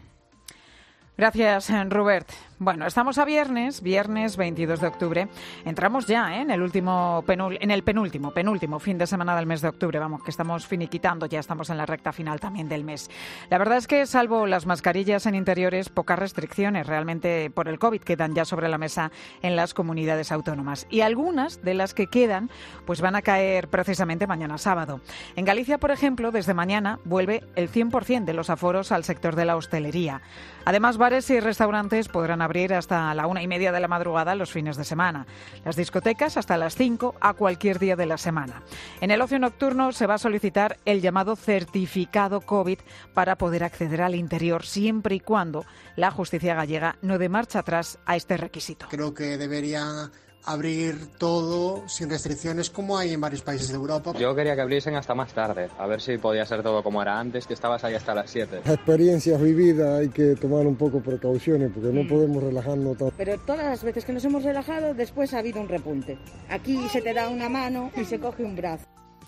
S1: Gracias, Robert. Bueno, estamos a viernes, viernes veintidós de octubre. Entramos ya ¿eh? en el último penul- en el penúltimo, penúltimo fin de semana del mes de octubre. Vamos, que estamos finiquitando, ya estamos en la recta final también del mes. La verdad es que, salvo las mascarillas en interiores, pocas restricciones realmente por el COVID quedan ya sobre la mesa en las comunidades autónomas. Y algunas de las que quedan, pues van a caer precisamente mañana sábado. En Galicia, por ejemplo, desde mañana vuelve el cien por ciento de los aforos al sector de la hostelería. Además, bares y restaurantes podrán abrir hasta la una y media de la madrugada los fines de semana. Las discotecas hasta las cinco a cualquier día de la semana. En el ocio nocturno se va a solicitar el llamado certificado COVID para poder acceder al interior siempre y cuando la justicia gallega no dé marcha atrás a este requisito.
S13: Creo que deberían abrir todo sin restricciones como hay en varios países de Europa.
S14: Yo quería que abriesen hasta más tarde, a ver si podía ser todo como era antes, que estabas ahí hasta las siete.
S15: Experiencias vividas, hay que tomar un poco precauciones porque no podemos relajarnos tanto.
S16: Pero todas las veces que nos hemos relajado, después ha habido un repunte. Aquí se te da una mano y se coge un brazo.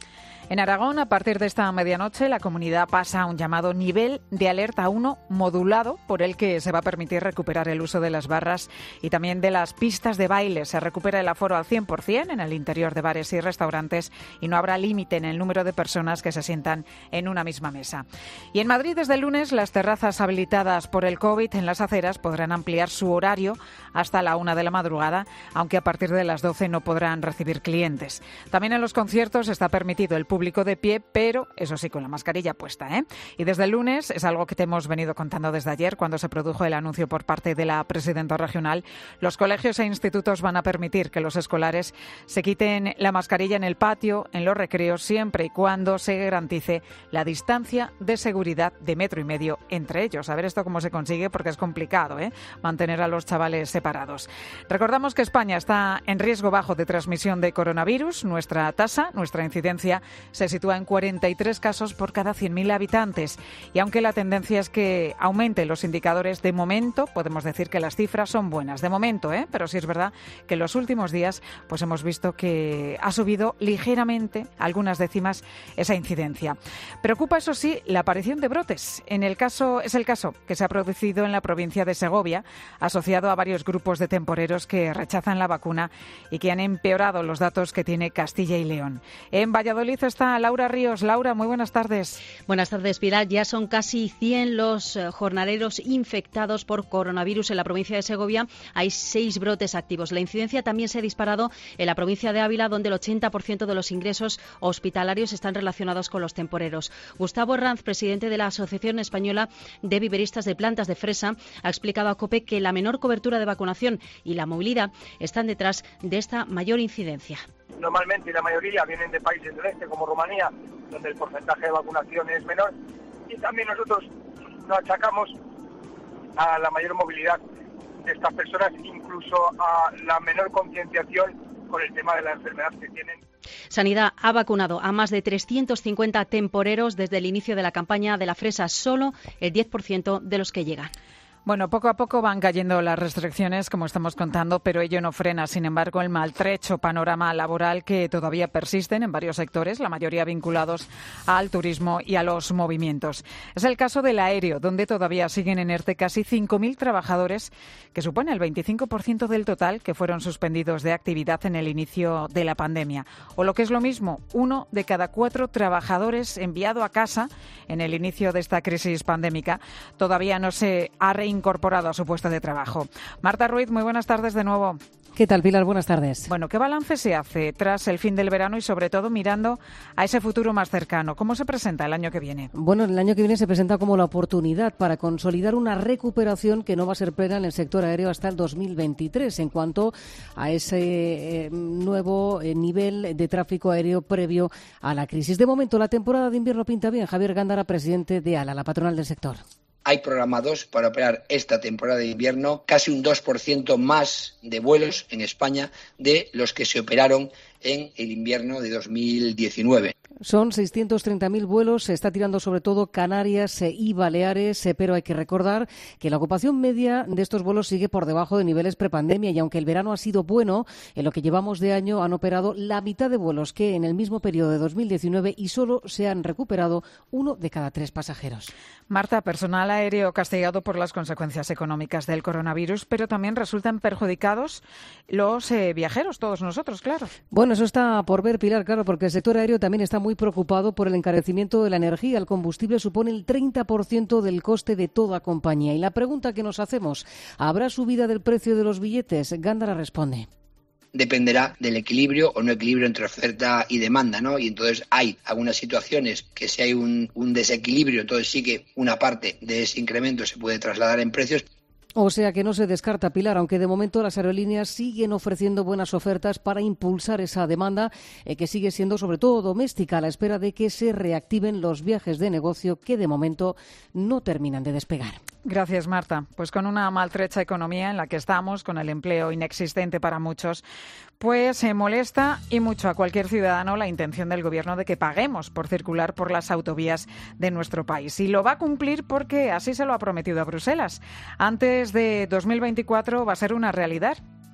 S1: En Aragón, a partir de esta medianoche, la comunidad pasa a un llamado nivel de alerta uno modulado, por el que se va a permitir recuperar el uso de las barras y también de las pistas de baile. Se recupera el aforo al cien por ciento en el interior de bares y restaurantes y no habrá límite en el número de personas que se sientan en una misma mesa. Y en Madrid, desde el lunes, las terrazas habilitadas por el COVID en las aceras podrán ampliar su horario hasta la una de la madrugada, aunque a partir de las doce no podrán recibir clientes. También en los conciertos está permitido el público de pie, pero eso sí, con la mascarilla puesta, ¿eh? Y desde el lunes, es algo que te hemos venido contando desde ayer, cuando se produjo el anuncio por parte de la presidenta regional, los colegios e institutos van a permitir que los escolares se quiten la mascarilla en el patio, en los recreos, siempre y cuando se garantice la distancia de seguridad de metro y medio entre ellos. A ver esto cómo se consigue, porque es complicado, ¿eh?, mantener a los chavales separados. Recordamos que España está en riesgo bajo de transmisión de coronavirus. Nuestra tasa, nuestra incidencia se sitúa en cuarenta y tres casos por cada cien mil habitantes. Y aunque la tendencia es que aumenten los indicadores, de momento podemos decir que las cifras son buenas. De momento, ¿eh? Pero sí es verdad que en los últimos días pues hemos visto que ha subido ligeramente, algunas décimas, esa incidencia. Preocupa, eso sí, la aparición de brotes. En el caso, es el caso que se ha producido en la provincia de Segovia, asociado a varios grupos de temporeros que rechazan la vacuna y que han empeorado los datos que tiene Castilla y León. En Valladolid está Laura Ríos. Laura, muy buenas tardes.
S4: Buenas tardes, Pilar. Ya son casi cien los jornaleros infectados por coronavirus en la provincia de Segovia. Hay seis brotes activos. La incidencia también se ha disparado en la provincia de Ávila, donde el ochenta por ciento de los ingresos hospitalarios están relacionados con los temporeros. Gustavo Herranz, presidente de la Asociación Española de Viveristas de Plantas de Fresa, ha explicado a COPE que la menor cobertura de vacunación y la movilidad están detrás de esta mayor incidencia.
S5: Normalmente la mayoría vienen de países del este como Rumanía, donde el porcentaje de vacunación es menor, y también nosotros nos achacamos a la mayor movilidad de estas personas, incluso a la menor concienciación con el tema de la enfermedad que tienen.
S4: Sanidad ha vacunado a más de trescientos cincuenta temporeros desde el inicio de la campaña de la fresa, solo el diez por ciento de los que llegan.
S1: Bueno, poco a poco van cayendo las restricciones, como estamos contando, pero ello no frena, sin embargo, el maltrecho panorama laboral que todavía persisten en varios sectores, la mayoría vinculados al turismo y a los movimientos. Es el caso del aéreo, donde todavía siguen en ERTE casi cinco mil trabajadores, que supone el veinticinco por ciento del total, que fueron suspendidos de actividad en el inicio de la pandemia. O lo que es lo mismo, uno de cada cuatro trabajadores enviado a casa en el inicio de esta crisis pandémica todavía no se ha reincorporado incorporado a su puesto de trabajo. Marta Ruiz, muy buenas tardes de nuevo.
S6: ¿Qué tal, Pilar? Buenas tardes.
S1: Bueno, ¿qué balance se hace tras el fin del verano y sobre todo mirando a ese futuro más cercano? ¿Cómo se presenta el año que viene?
S6: Bueno, el año que viene se presenta como la oportunidad para consolidar una recuperación que no va a ser plena en el sector aéreo hasta el dos mil veintitrés en cuanto a ese eh, nuevo eh, nivel de tráfico aéreo previo a la crisis. De momento, la temporada de invierno pinta bien. Javier Gándara, presidente de ALA, la patronal del sector.
S7: Hay programados para operar esta temporada de invierno casi un dos por ciento más de vuelos en España de los que se operaron en el invierno de dos mil diecinueve.
S6: Son seiscientos treinta mil vuelos, se está tirando sobre todo Canarias y Baleares, pero hay que recordar que la ocupación media de estos vuelos sigue por debajo de niveles prepandemia y aunque el verano ha sido bueno, en lo que llevamos de año han operado la mitad de vuelos que en el mismo periodo de dos mil diecinueve y solo se han recuperado uno de cada tres pasajeros.
S1: Marta, personal aéreo castigado por las consecuencias económicas del coronavirus, pero también resultan perjudicados los eh, viajeros, todos nosotros, claro.
S6: Bueno, eso está por ver, Pilar, claro, porque el sector aéreo también está muy preocupado por el encarecimiento de la energía. El combustible supone el treinta por ciento del coste de toda compañía. Y la pregunta que nos hacemos, ¿habrá subida del precio de los billetes? Gándara responde.
S7: Dependerá del equilibrio o no equilibrio entre oferta y demanda, ¿no? Y entonces hay algunas situaciones que si hay un, un desequilibrio, entonces sí que una parte de ese incremento se puede trasladar en precios.
S6: O sea que no se descarta, Pilar, aunque de momento las aerolíneas siguen ofreciendo buenas ofertas para impulsar esa demanda eh, que sigue siendo sobre todo doméstica a la espera de que se reactiven los viajes de negocio que de momento no terminan de despegar.
S1: Gracias, Marta. Pues con una maltrecha economía en la que estamos, con el empleo inexistente para muchos, pues se molesta y mucho a cualquier ciudadano la intención del Gobierno de que paguemos por circular por las autovías de nuestro país. Y lo va a cumplir porque así se lo ha prometido a Bruselas. Antes de dos mil veinticuatro va a ser una realidad.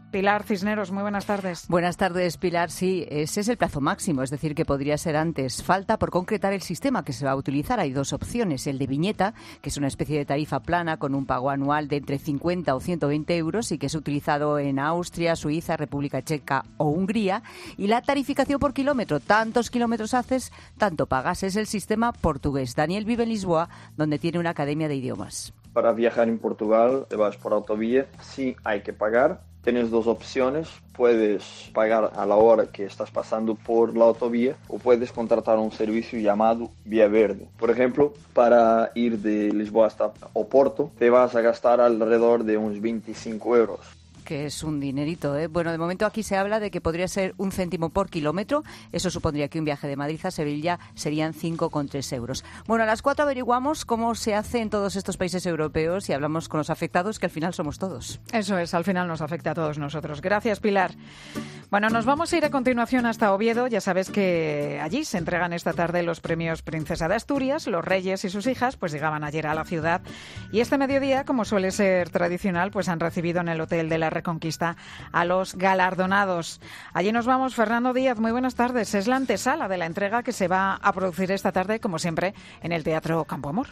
S1: Pilar Cisneros, muy buenas tardes.
S8: Buenas tardes, Pilar. Sí, ese es el plazo máximo, es decir, que podría ser antes. Falta por concretar el sistema que se va a utilizar. Hay dos opciones, el de viñeta, que es una especie de tarifa plana con un pago anual de entre cincuenta o ciento veinte euros y que es utilizado en Austria, Suiza, República Checa o Hungría. Y la tarificación por kilómetro, tantos kilómetros haces, tanto pagas. Es el sistema portugués. Daniel vive en Lisboa, donde tiene una academia de idiomas.
S9: Para viajar en Portugal, te vas por autovía, sí hay que pagar. Tienes dos opciones, puedes pagar a la hora que estás pasando por la autovía o puedes contratar un servicio llamado Vía Verde. Por ejemplo, para ir de Lisboa hasta Oporto te vas a gastar alrededor de unos veinticinco euros.
S8: Que es un dinerito, ¿eh? Bueno, de momento aquí se habla de que podría ser un céntimo por kilómetro. Eso supondría que un viaje de Madrid a Sevilla serían cinco coma tres euros. Bueno, a las cuatro averiguamos cómo se hace en todos estos países europeos y hablamos con los afectados, que al final somos todos.
S1: Eso es, al final nos afecta a todos nosotros. Gracias, Pilar. Bueno, nos vamos a ir a continuación hasta Oviedo. Ya sabes que allí se entregan esta tarde los premios Princesa de Asturias. Los reyes y sus hijas pues llegaban ayer a la ciudad y este mediodía, como suele ser tradicional, pues han recibido en el Hotel de la Reconquista a los galardonados. Allí nos vamos. Fernando Díaz, muy buenas tardes. Es la antesala de la entrega que se va a producir esta tarde, como siempre, en el Teatro Campo Amor.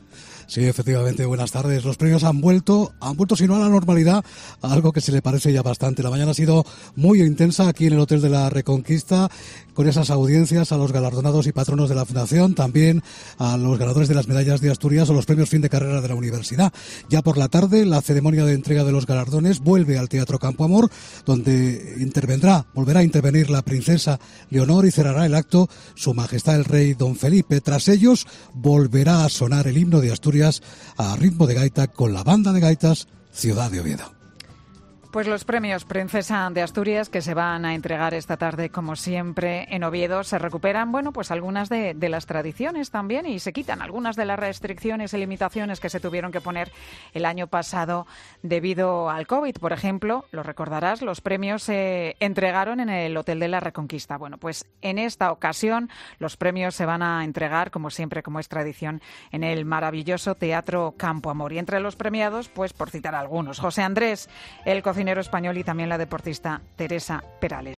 S16: Sí, efectivamente, buenas tardes. Los premios han vuelto, han vuelto si no a la normalidad, a algo que se le parece ya bastante. La mañana ha sido muy intensa aquí en el Hotel de la Reconquista, con esas audiencias a los galardonados y patronos de la Fundación, también a los ganadores de las medallas de Asturias o los premios fin de carrera de la universidad. Ya por la tarde, la ceremonia de entrega de los galardones vuelve al Teatro Campo Amor, donde intervendrá, volverá a intervenir la princesa Leonor y cerrará el acto Su Majestad el Rey Don Felipe. Tras ellos, volverá a sonar el himno de Asturias a ritmo de gaita con la banda de gaitas Ciudad de Oviedo.
S1: Pues los premios Princesa de Asturias que se van a entregar esta tarde, como siempre, en Oviedo, se recuperan, bueno, pues algunas de, de las tradiciones también y se quitan algunas de las restricciones y limitaciones que se tuvieron que poner el año pasado debido al COVID. Por ejemplo, lo recordarás, los premios se entregaron en el Hotel de la Reconquista. Bueno, pues en esta ocasión los premios se van a entregar, como siempre, como es tradición, en el maravilloso Teatro Campo Amor. Y entre los premiados, pues por citar algunos, José Andrés, el cocinero español, y también la deportista Teresa Perales.